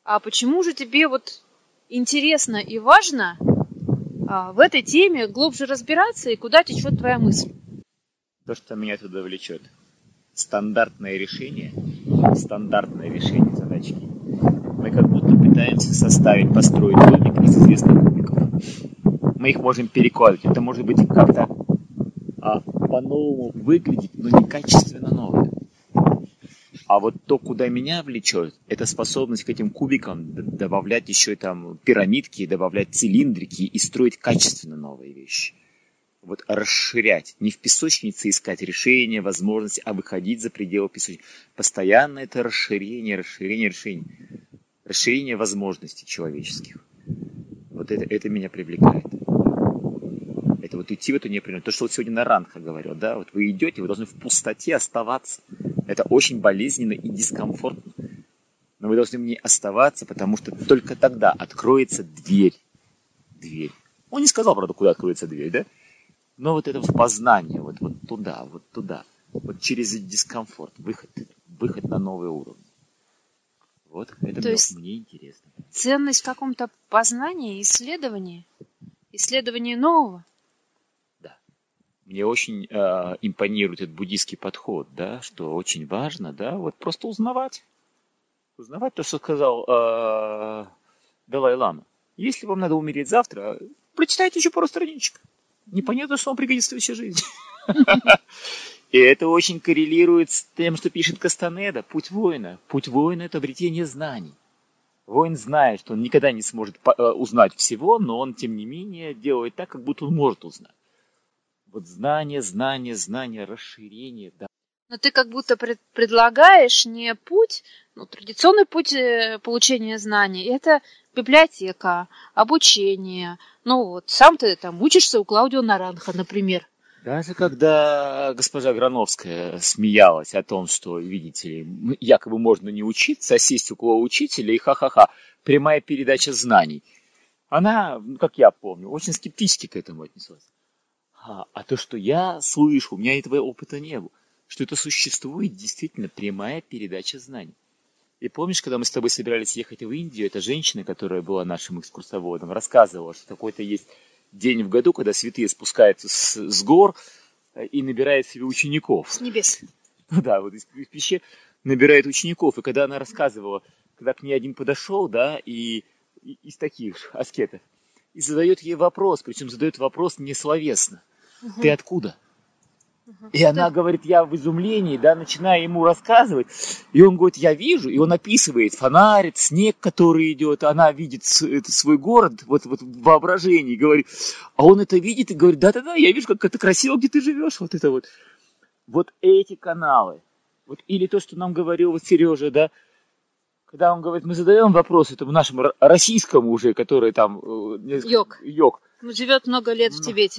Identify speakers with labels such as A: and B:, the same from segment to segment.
A: А почему же тебе вот интересно и важно в этой теме глубже разбираться и куда течет твоя мысль?
B: То, что меня туда влечет. Стандартное решение задачки. Мы как будто пытаемся построить домик из известных кубиков. Мы их можем перекладывать. Это может быть как-то по-новому выглядеть, но не качественно новое. А вот то, куда меня влечет, это способность к этим кубикам добавлять еще там пирамидки, добавлять цилиндрики и строить качественно новые вещи. Вот расширять. Не в песочнице искать решения, возможности, а выходить за пределы песочницы. Постоянно это расширение. Расширение возможностей человеческих. Вот это меня привлекает. Это вот идти в эту непринятую. То, что вот сегодня на Ранха говорил, да, вот вы идете, вы должны в пустоте оставаться. Это очень болезненно и дискомфортно. Но вы должны в ней оставаться, потому что только тогда откроется дверь. Он не сказал, правда, куда откроется дверь, да? Но вот это в познание, вот туда. Вот через дискомфорт, выход на новый уровень. Вот это мне интересно.
A: Ценность в каком-то познании, исследовании нового.
B: Да. Мне очень импонирует этот буддийский подход, да, что очень важно, да, вот просто узнавать. Узнавать то, что сказал Далай-лама. Если вам надо умереть завтра, прочитайте еще пару страничек. Непонятно, что вам пригодится всю жизнь. И это очень коррелирует с тем, что пишет Кастанеда. Путь воина. Путь воина – это обретение знаний. Воин знает, что он никогда не сможет узнать всего, но он, тем не менее, делает так, как будто он может узнать. Вот знание, расширение. Да.
A: Но ты как будто предлагаешь не путь, традиционный путь получения знаний. Это библиотека, обучение. Сам ты там учишься у Клаудио Наранха, например.
B: Даже когда госпожа Грановская смеялась о том, что, видите ли, якобы можно не учиться, а сесть около учителя и ха-ха-ха, прямая передача знаний. Она, как я помню, очень скептически к этому отнеслась. А то, что я слышу, у меня этого опыта не было, что это существует действительно прямая передача знаний. И помнишь, когда мы с тобой собирались ехать в Индию, эта женщина, которая была нашим экскурсоводом, рассказывала, что какой-то есть день в году, когда святые спускаются с гор и набирают себе учеников.
A: С небес.
B: Да, вот из пещер набирает учеников. И когда она рассказывала, когда к ней один подошел, да, и из таких аскетов, и задает ей вопрос, причем задает вопрос не словесно. Ты откуда? И она говорит, я в изумлении, да, начинаю ему рассказывать, и он говорит, я вижу, и он описывает фонарь, снег, который идет, она видит свой город, вот в воображении, говорит, а он это видит и говорит, да-да-да, я вижу, как это красиво, где ты живешь, вот это вот. Вот эти каналы, вот или то, что нам говорил вот Сережа, да, когда он говорит, мы задаем вопрос этому нашему российскому уже, который там...
A: Йог. Живет много лет в Тибете.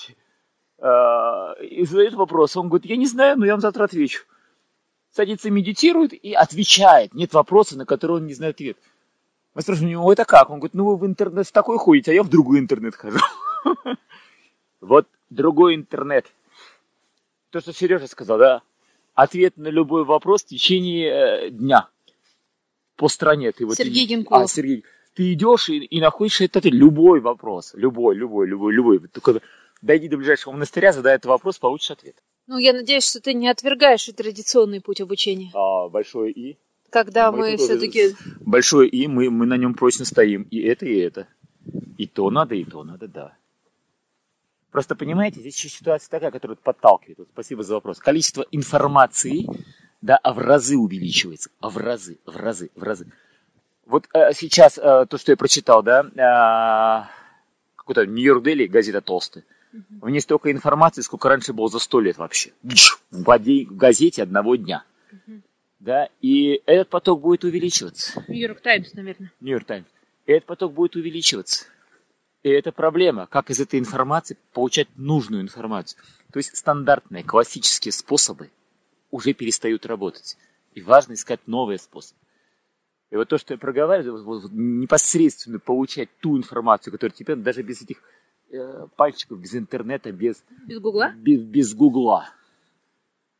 B: И задает вопрос. Он говорит, я не знаю, но я вам завтра отвечу. Садится, медитирует и отвечает. Нет вопроса, на который он не знает ответ. Мы спрашиваем у него, это как? Он говорит, вы в интернет в такой ходите, а я в другой интернет хожу. Вот другой интернет. То, что Сережа сказал, да? Ответ на любой вопрос в течение дня. По стране.
A: Сергей Генкулов.
B: Сергей. Ты идешь и находишь этот любой вопрос. Любой. Только дойди до ближайшего монастыря, задай этот вопрос, получишь ответ.
A: Я надеюсь, что ты не отвергаешь и традиционный путь обучения.
B: Большое И.
A: Когда мы все-таки...
B: Большое И, мы на нем прочно стоим. И это, и это. И то надо, да. Просто, понимаете, здесь еще ситуация такая, которая подталкивает. Вот, спасибо за вопрос. Количество информации, да, в разы увеличивается. В разы. Вот сейчас то, что я прочитал, да, какой-то Нью-Йорк Дели, газета толстая. В ней столько информации, сколько раньше было за 100 лет вообще. В газете одного дня. Да, и этот поток будет увеличиваться.
A: Нью-Йорк Таймс, наверное.
B: Нью-Йорк Таймс. И этот поток будет увеличиваться. И это проблема, как из этой информации получать нужную информацию. То есть стандартные, классические способы уже перестают работать. И важно искать новые способы. И вот то, что я проговариваю, непосредственно получать ту информацию, которая тебе даже без этих пальчиков, без интернета, без
A: Гугла?
B: Без Гугла.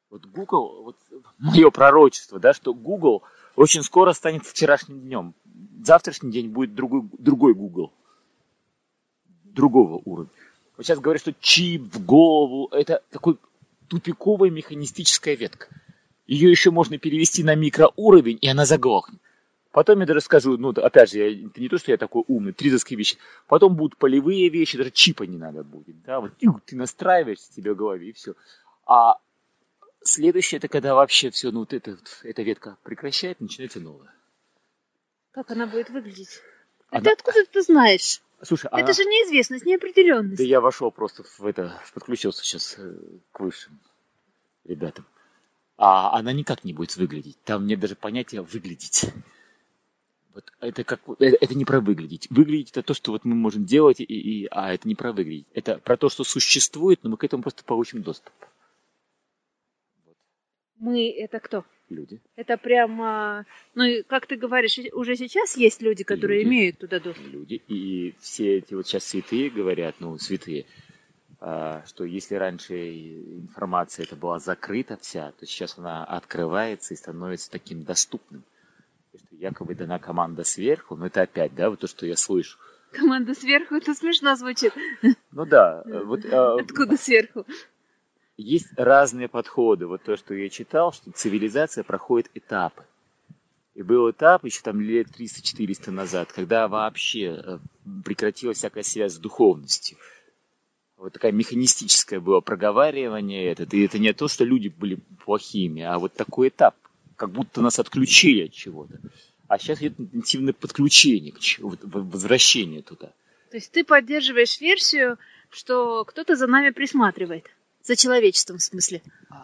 B: Вот Google, вот мое пророчество, да, что Google очень скоро станет вчерашним днем. Завтрашний день будет другой Google. Другого уровня. Вот сейчас говорят, что чип в голову, это такой тупиковая механистическая ветка. Ее еще можно перевести на микроуровень, и она заглохнет. Потом я даже скажу, ну, опять же, это не то, что я такой умный, тризовские вещи. Потом будут полевые вещи, даже чипа не надо будет. Да? Вот ты настраиваешь себе в голове, и все. А следующее, это когда вообще все, ну, вот эта ветка прекращает, начинается новая.
A: Как она будет выглядеть? Ты откуда ты знаешь?
B: Слушай,
A: это же неизвестность, неопределенность.
B: Да я вошел просто подключился сейчас к высшим ребятам. А она никак не будет выглядеть. Там нет даже понятия выглядеть. Вот это не про выглядеть. Выглядеть это то, что вот мы можем делать, а это не про выглядеть. Это про то, что существует, но мы к этому просто получим доступ.
A: Вот. Мы это кто?
B: Люди.
A: Это прямо, ну, как ты говоришь, уже сейчас есть люди, которые имеют туда доступ.
B: Люди. И все эти вот сейчас святые говорят, святые, что если раньше информация эта была закрыта вся, то сейчас она открывается и становится таким доступным. Что якобы дана команда сверху, но это опять, да, вот то, что я слышу.
A: Команда сверху, это смешно звучит.
B: Ну да.
A: Откуда сверху?
B: Есть разные подходы. Вот то, что я читал, что цивилизация проходит этапы. И был этап еще там лет 300-400 назад, когда вообще прекратилась всякая связь с духовностью. Вот такая механистическое было проговаривание. И это не то, что люди были плохими, а вот такой этап. Как будто нас отключили от чего-то. А сейчас идет интенсивное подключение, возвращение туда.
A: То есть ты поддерживаешь версию, что кто-то за нами присматривает. За человечеством, в смысле?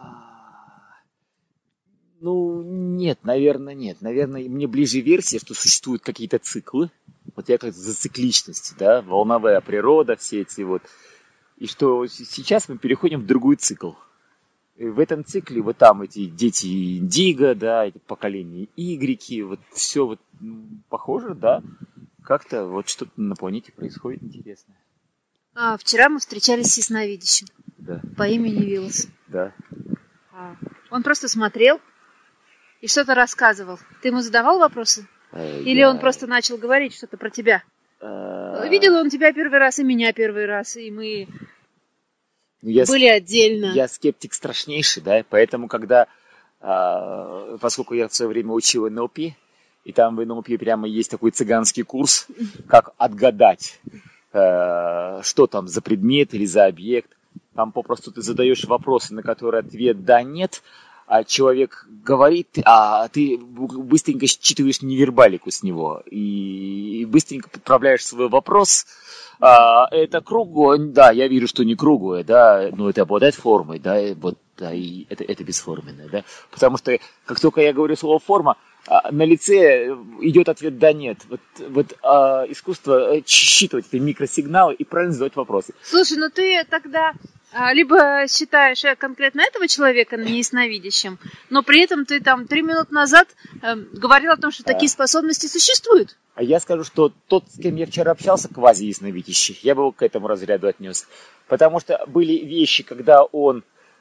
B: Нет, наверное, нет. Наверное, мне ближе версия, что существуют какие-то циклы. Вот я как-то за цикличность, да, волновая природа, все эти вот. И что сейчас мы переходим в другой цикл. И в этом цикле вот там эти дети Индиго, да, эти поколения Игреки, вот все вот похоже, да. Как-то вот что-то на планете происходит интересное.
A: Вчера мы встречались с ясновидящим.
B: Да.
A: По имени Вилас.
B: Да.
A: Он просто смотрел и что-то рассказывал. Ты ему задавал вопросы? Или он просто начал говорить что-то про тебя? Видел он тебя первый раз и меня первый раз, и мы были отдельно.
B: Я скептик страшнейший, да, поэтому когда, поскольку я в свое время учил НЛП, и там в НЛП прямо есть такой цыганский курс, как отгадать, что там за предмет или за объект. Там попросту ты задаешь вопросы, на которые ответ «да», «нет», а человек говорит, а ты быстренько считываешь невербалику с него и быстренько подправляешь свой вопрос. Это круглое, да, я вижу, что не круглое, да, но это обладает формой, да, вот, да, и это бесформенное, да, потому что как только я говорю слово «форма», на лице идет ответ «да», «нет». Вот искусство считывать эти микросигналы и правильно задавать вопросы.
A: Слушай, ну ты тогда либо считаешь конкретно этого человека неясновидящим, но при этом ты там 3 минуты назад говорил о том, что такие способности существуют.
B: А я скажу, что тот, с кем я вчера общался, квази-ясновидящий, я бы его к этому разряду отнес. Потому что были вещи, когда он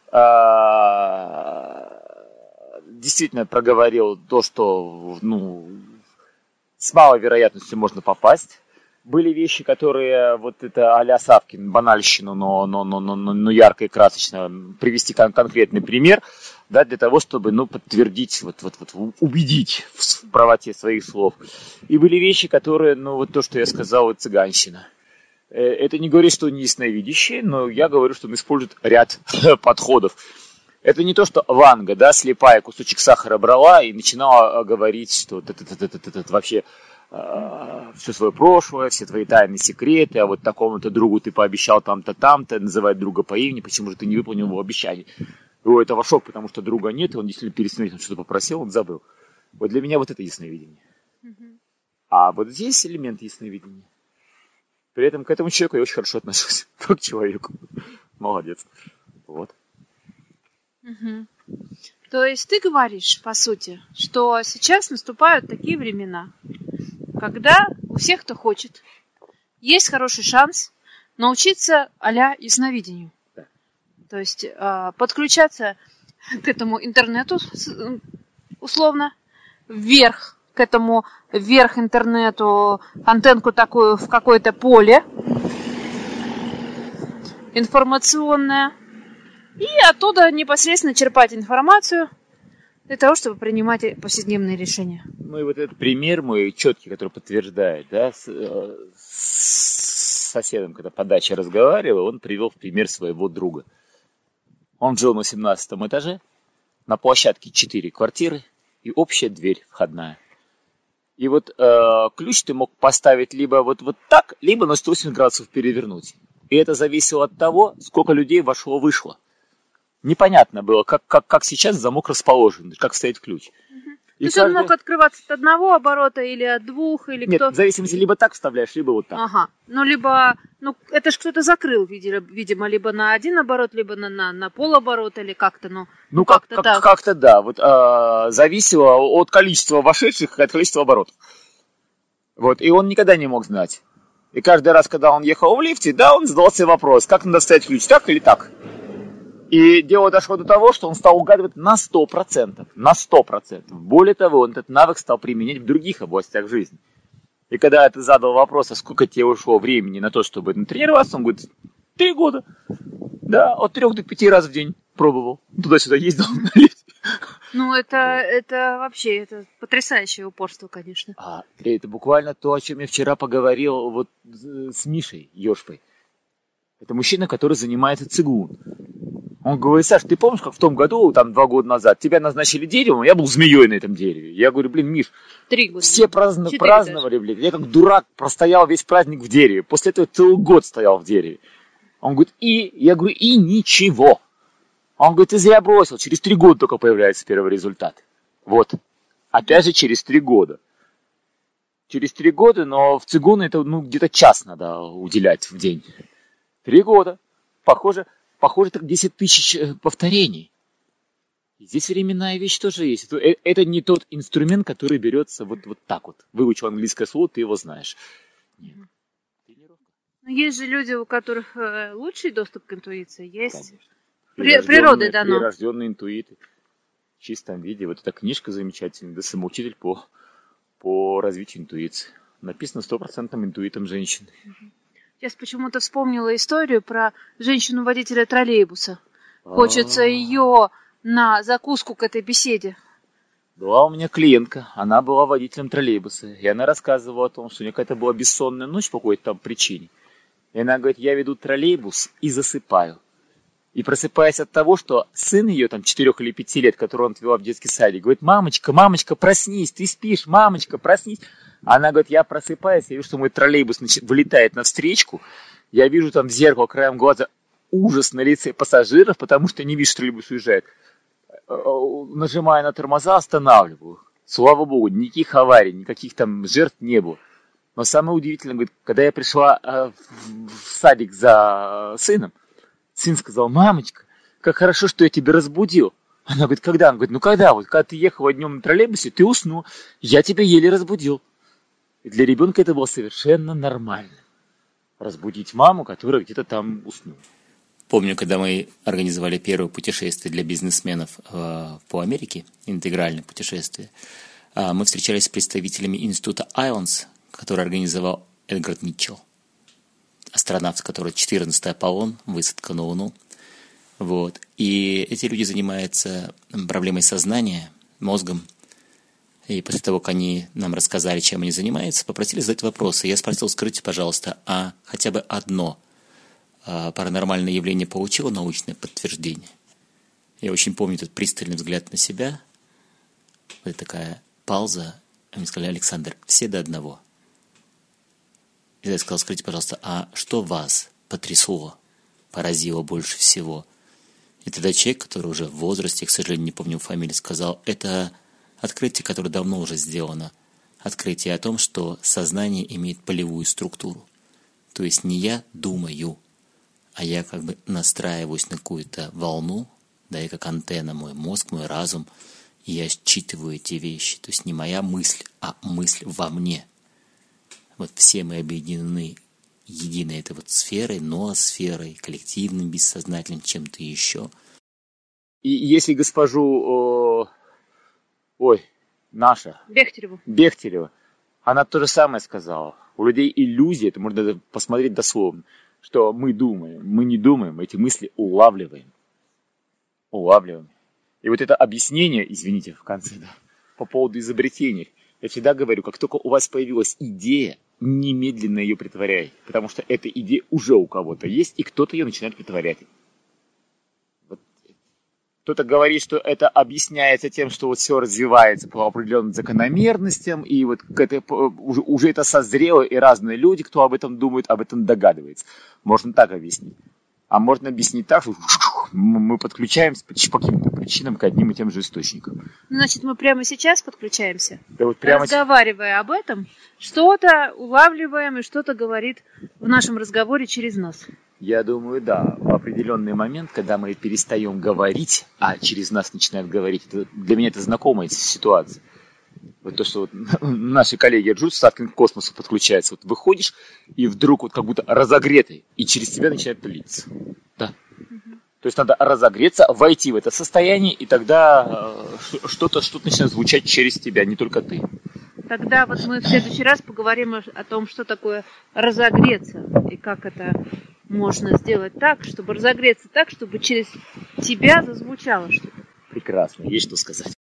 B: действительно проговорил то, что с малой вероятностью можно попасть. Были вещи, которые вот это а-ля Савкин, банальщину, но ярко и красочно привести конкретный пример, да, для того, чтобы подтвердить, убедить в правоте своих слов. И были вещи, которые, то, что я сказал, цыганщина. Это не говорит, что он не ясновидящий, но я говорю, что он использует ряд подходов. Это не то, что Ванга, да, слепая кусочек сахара брала и начинала говорить, что вообще все свое прошлое, все твои тайные секреты, а вот такому-то другу ты пообещал там-то, там-то, называть друга по имени, почему же ты не выполнил его обещание. Его этого шок, потому что друга нет, и он действительно перед смертью что-то попросил, он забыл. Вот для меня вот это ясновидение. А вот здесь элемент ясновидения. При этом к этому человеку я очень хорошо отношусь, как к человеку. Молодец. Вот.
A: То есть ты говоришь, по сути, что сейчас наступают такие времена, когда у всех, кто хочет, есть хороший шанс научиться а-ля ясновидению.
B: Да.
A: То есть подключаться к этому интернету, условно, вверх интернету, антенку такую в какое-то поле информационное, и оттуда непосредственно черпать информацию для того, чтобы принимать повседневные решения.
B: Ну и вот этот пример мой четкий, который подтверждает, да, с соседом, когда по даче разговаривал, он привел в пример своего друга. Он жил на 17 этаже, на площадке 4 квартиры и общая дверь входная. И вот ключ ты мог поставить либо вот так, либо на 180 градусов перевернуть. И это зависело от того, сколько людей вошло-вышло. Непонятно было, как сейчас замок расположен, как стоит ключ.
A: То есть он мог открываться от одного оборота или от двух, или
B: Нет,
A: кто?
B: в зависимости, либо так вставляешь, либо вот так.
A: Ага, это ж кто-то закрыл, видимо, либо на один оборот, либо на полоборота, или как-то, как-то так.
B: Как-то да, вот зависело от количества вошедших и от количества оборотов. Вот, и он никогда не мог знать. И каждый раз, когда он ехал в лифте, да, он задал себе вопрос, как надо ставить ключ, так или так? И дело дошло до того, что он стал угадывать на 100%. На 100%. Более того, он этот навык стал применять в других областях жизни. И когда ты задал вопрос, а сколько тебе ушло времени на то, чтобы натренироваться, он говорит, 3 года. Да, от 3 до 5 раз в день пробовал. Туда-сюда ездил на лифте.
A: Это вообще, это потрясающее упорство, конечно.
B: Это буквально то, о чем я вчера поговорил вот с Мишей Ёшпой. Это мужчина, который занимается цигун. Он говорит, Саш, ты помнишь, как в том году, 2 года назад, тебя назначили деревом, я был змеей на этом дереве. Я говорю, Миш,
A: 3 года.
B: Все праздновали, блин. Я как дурак простоял весь праздник в дереве. После этого целый год стоял в дереве. Он говорит, я говорю, и ничего. Он говорит, ты зря бросил, через 3 года только появляется первый результат. Вот. Опять же, через 3 года. Через 3 года, но в цигун это где-то час надо уделять в день. 3 года. Похоже, так 10 тысяч повторений. И здесь временная вещь тоже есть. Это не тот инструмент, который берется вот так вот. Выучил английское слово, ты его знаешь. Нет. Тренировка.
A: Но есть же люди, у которых лучший доступ к интуиции. Есть.
B: Природой
A: дано.
B: Прирожденные интуиты. В чистом виде. Вот эта книжка замечательная. Да, самоучитель по развитию интуиции. Написано 100% интуитом женщины.
A: Сейчас почему-то вспомнила историю про женщину-водителя троллейбуса. Хочется ее на закуску к этой беседе.
B: Была у меня клиентка, она была водителем троллейбуса, и она рассказывала о том, что у нее какая-то была бессонная ночь по какой-то там причине. И она говорит, я веду троллейбус и засыпаю. И просыпаясь от того, что сын ее, 4 или 5 лет, которого он отвела в детский садик, говорит, мамочка, проснись, ты спишь, мамочка, проснись. Она говорит, я просыпаюсь, я вижу, что мой троллейбус вылетает навстречку, я вижу в зеркало краем глаза ужас на лице пассажиров, потому что не вижу, что троллейбус уезжает. Нажимая на тормоза, останавливаю. Слава богу, никаких аварий, никаких жертв не было. Но самое удивительное, говорит, когда я пришла в садик за сыном, сын сказал, мамочка, как хорошо, что я тебя разбудил. Она говорит, когда? Он говорит, когда? Вот когда ты ехала днем на троллейбусе, ты уснул, я тебя еле разбудил. И для ребенка это было совершенно нормально. Разбудить маму, которая где-то там уснула.
C: Помню, когда мы организовали первое путешествие для бизнесменов по Америке, интегральное путешествие, мы встречались с представителями института Islands, который организовал Эдгард Митчелл, астронавт, который 14-й Аполлон, высадка на Луну. Вот. И эти люди занимаются проблемой сознания, мозгом. И после того, как они нам рассказали, чем они занимаются, попросили задать вопросы. Я спросил, скажите, пожалуйста, а хотя бы одно паранормальное явление получило научное подтверждение? Я очень помню этот пристальный взгляд на себя. Вот такая пауза. Они сказали, Александр, все до одного. И я сказал, скажите, пожалуйста, а что вас потрясло, поразило больше всего? И тогда человек, который уже в возрасте, к сожалению, не помню фамилию, сказал, это открытие, которое давно уже сделано. Открытие о том, что сознание имеет полевую структуру. То есть не я думаю, а я настраиваюсь на какую-то волну, да, и как антенна мой мозг, мой разум, и я считываю эти вещи. То есть не моя мысль, а мысль во мне. Вот все мы объединены единой этой сферой, ноосферой, коллективным, бессознательным, чем-то еще.
B: И если госпожу, наша, Бехтерева, она то же самое сказала. У людей иллюзия, это можно посмотреть дословно, что мы думаем, мы не думаем, эти мысли улавливаем. И вот это объяснение, извините, в конце, да, по поводу изобретений, я всегда говорю, как только у вас появилась идея, немедленно ее притворяй, потому что эта идея уже у кого-то есть, и кто-то ее начинает притворять. Вот. Кто-то говорит, что это объясняется тем, что вот все развивается по определенным закономерностям, и вот уже это созрело, и разные люди, кто об этом думает, об этом догадывается. Можно так объяснить. А можно объяснить так, что мы подключаемся по каким-то причинам к одним и тем же источникам.
A: Значит, мы прямо сейчас подключаемся,
B: да вот
A: разговаривая об этом, что-то улавливаем и что-то говорит в нашем разговоре через нас.
B: Я думаю, да. В определенный момент, когда мы перестаем говорить, а через нас начинают говорить, для меня это знакомая ситуация. Вот то, что вот наши коллеги Джуд Саткин к космосу подключается. Вот выходишь, и вдруг вот как будто разогретый, и через тебя начинает литься. Да. То есть надо разогреться, войти в это состояние, и тогда что-то начинает звучать через тебя, не только ты.
A: Тогда вот мы в следующий раз поговорим о том, что такое разогреться, и как это можно сделать так, чтобы разогреться так, чтобы через тебя зазвучало что-то.
B: Прекрасно, есть что сказать.